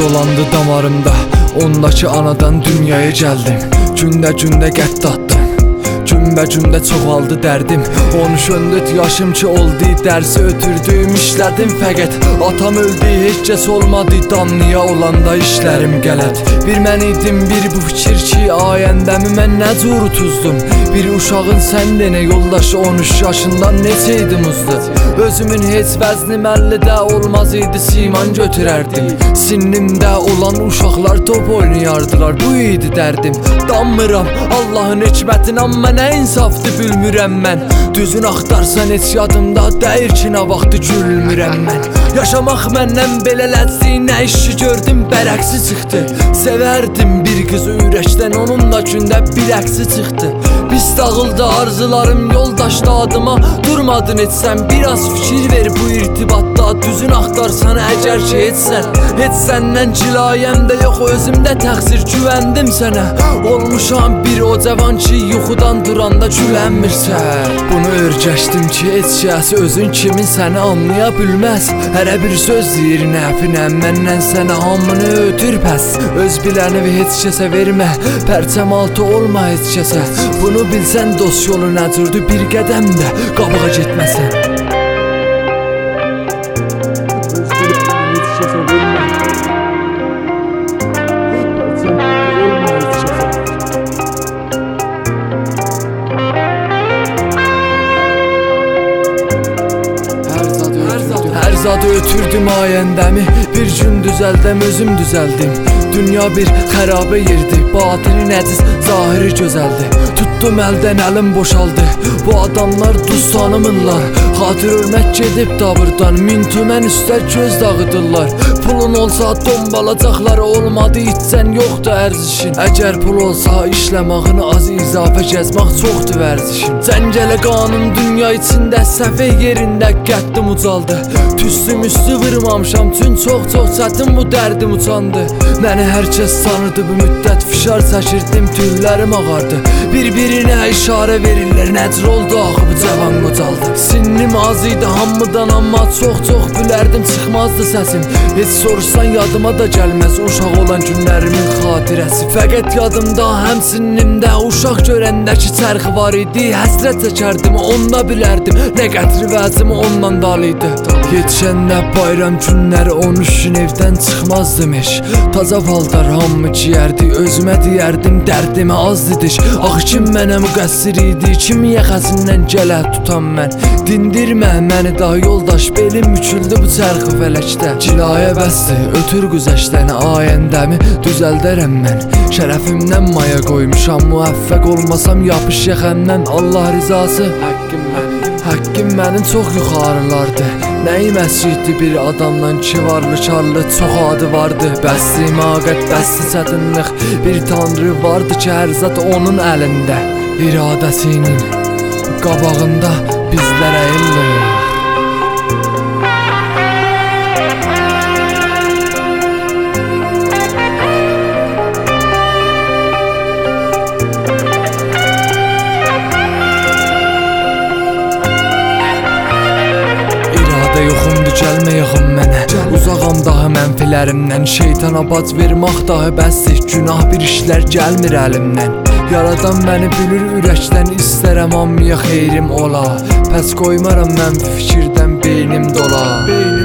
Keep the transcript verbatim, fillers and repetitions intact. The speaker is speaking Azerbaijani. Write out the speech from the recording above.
dolandı damarımda, ondakı anadan dünyaya gəldim. Gündə-gündə qədd atdım, Cümbə-cümbə çoxaldı dərdim. on üç on dörd yaşım ki oldu, dərsi ötürdüyüm işlədim. Fəqət atam öldü, heç kəs olmadı, damlıya olanda işlərim qələt. Bir mən idim, bir bu fikir ki, ayəndəmi mən nə cür utuzdum. Bir uşağın sən denə yoldaşı, on üç yaşından neçə idim uzdu. Özümün heç vəznim əllidə olmaz idi, siman götürərdim. Sinnimdə olan uşaqlar top oynayardılar, bu idi dərdim. Danmıram Allahın hikmətin, amma nə insafdı bilmirəm mən. Düzün axtarsan heç yadımda dəyir ki, nə vaxtı gülmürəm mən. Yaşamaq məndən belə ləzzi, nə işi gördüm bərəksi çıxdı. Sevərdim bir qızı ürəkdən, onunla gündə bir əksi çıxdı. Pis dağıldı arzularım yoldaşda adıma, durmadın heç sən. Biraz fikir ver bu irtibatda, düzün axtarsan əgər ki heç sən. Heç səndən cilayəm də yox, özümdə təqsir, güvəndim sənə. Olmuşam bir o cavan ki, yuxudan duranda gülənmirsən. Bunu örgəşdim ki, heç kəs özün kimin səni anlaya bilməz. Hərə bir söz deyir nəfinə, məndən sənə hamını ötür pəs. Öz biləni və heç kəsə vermə, pərçəm altı olma heç kəsə. Bunu bilsən dost yolu nəcürdü, bir qədəm də qabağa getməsən. Hər zadı ötürdüm ayəndəmi, bir gün düzəldəm, özüm düzəldim. Dünya bir xərabə yerdi, batini nəciz, zahiri gözəldi. Tutdum əldən, əlim boşaldı, bu adamlar duz tanımırlar. Xatir ölmək gedib dabırdan, min tümən üstə göz dağıdırlar. Pulun olsa dombalacaqlar, olmadı içsən yoxdur ərzişin. Əgər pul olsa işləmağını az, izafə gəzmək çoxdur vərzişin. Cəngələ qanun dünya içində, səfə yerində qəddim ucaldı. Tüstüm üstü vırmamışam, tün çox-çox çətin bu dərdim uçandı. Məni hər kəs tanıdı, bu müddət fişar çəkirdim, tüllərim ağardı. Bir-birinə işarə verirlər, nəcr oldu axı bu cavan qocaldı. Sinnim az idi hamıdan, amma çox-çox bilərdim, çıxmazdı səsim. Heç soruşsan yadıma da gəlməz uşaq olan günlərimin xatirəsi. Fəqət yadımda həm sinnimdə uşaq görəndəki çərxi var idi. Həsrət çəkərdim, onda bilərdim, nə qətri vəzim ondan dalıydı. Yetişəndə bayram günləri on üç gün evdən çıxmazdım heç. Taza paltar hamı giyərdi, özümə deyərdim dərdimə az didiş. Axı kim mənə müqəssir idi, kim yaxasından gələ tutan mən. Dindirmə məni daha yoldaş, belim müküldü bu çərxi fələkdə. Cilayə bəsdir, ötür güzəşdən, ayəndəmi düzəldərəm mən. Şərəfimdən maya qoymuşam, müvəffəq olmasam yapış yaxəmdən. Allah rizası haqqım mənim, haqqım mənim çox yuxarılardı. Nəyim əsriydi bir adamdan ki, varlı karlı çox adı vardı. Bəsli maqət, bəsli çətinlik, bir tanrı vardı ki, hər zat onun əlində. İradəsinin qabağında bizlərə əyillir. Yoxumdur, gəlmə yaxın mənə, uzağam daha mənfilərimdən. Şeytana bac vermək daha bəsdir, günah bir işlər gəlmir əlimdən. Yaradan məni bilir ürəkdən, istərəm ammiya xeyrim ola. Pəs qoymaram mən fikirdən, beynim dola.